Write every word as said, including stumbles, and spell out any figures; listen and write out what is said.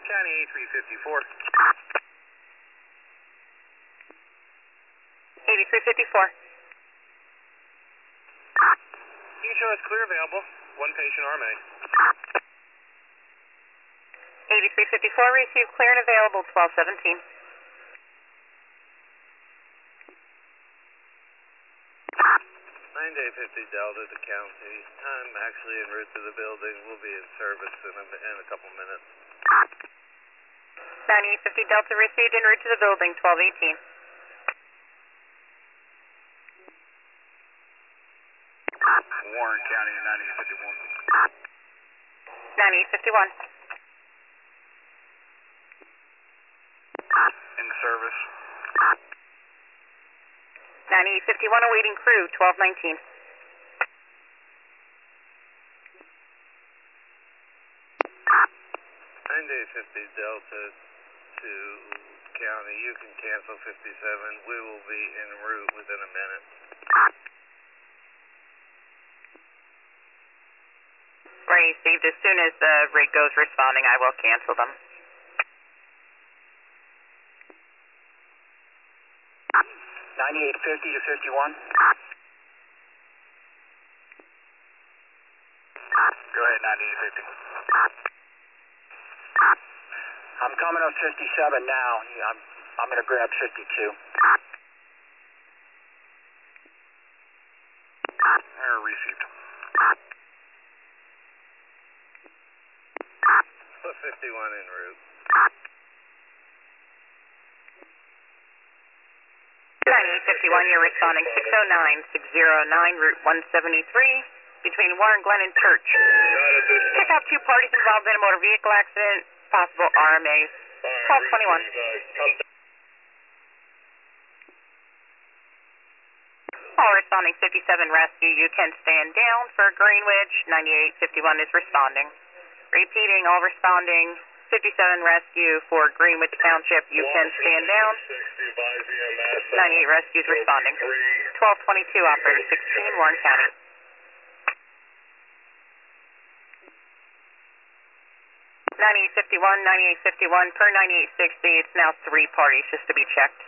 County eighty-three fifty-four. eighty-three fifty-four. You can show us clear available. One patient R M A. eighty-three fifty-four, receive clear and available, twelve seventeen. nine day fifty Delta to County. I'm actually en route to the building. We'll be in service in a, in a couple minutes. ninety-eight fifty Delta received en route to the building, twelve eighteen. Warren County ninety-eight fifty-one. ninety-eight fifty-one. In service. ninety-eight fifty-one awaiting crew, twelve nineteen. nine day fifty Delta to County. You can cancel fifty-seven. We will be en route within a minute. Received. As soon as the rig goes responding, I will cancel them. ninety-eight fifty to fifty-one. Go ahead, ninety-eight fifty. I'm coming up fifty-seven now. I'm, I'm going to grab fifty-two. Error received. Put fifty-one en route. ninety-eight fifty-one, you're responding six oh nine, six oh nine, Route one seventy-three, between Warren Glen and Church. Pick up two parties involved in a motor vehicle accident, possible R M As, twelve twenty-one. All responding fifty-seven rescue, you can stand down for Greenwich, ninety-eight fifty-one is responding. Repeating, all responding fifty-seven rescue for Greenwich Township, you can stand down. ninety-eight rescues responding. twelve twenty-two, operator sixteen, Warren County. ninety-eight fifty-one, ninety-eight fifty-one, per ninety-eight sixty, it's now three parties just to be checked.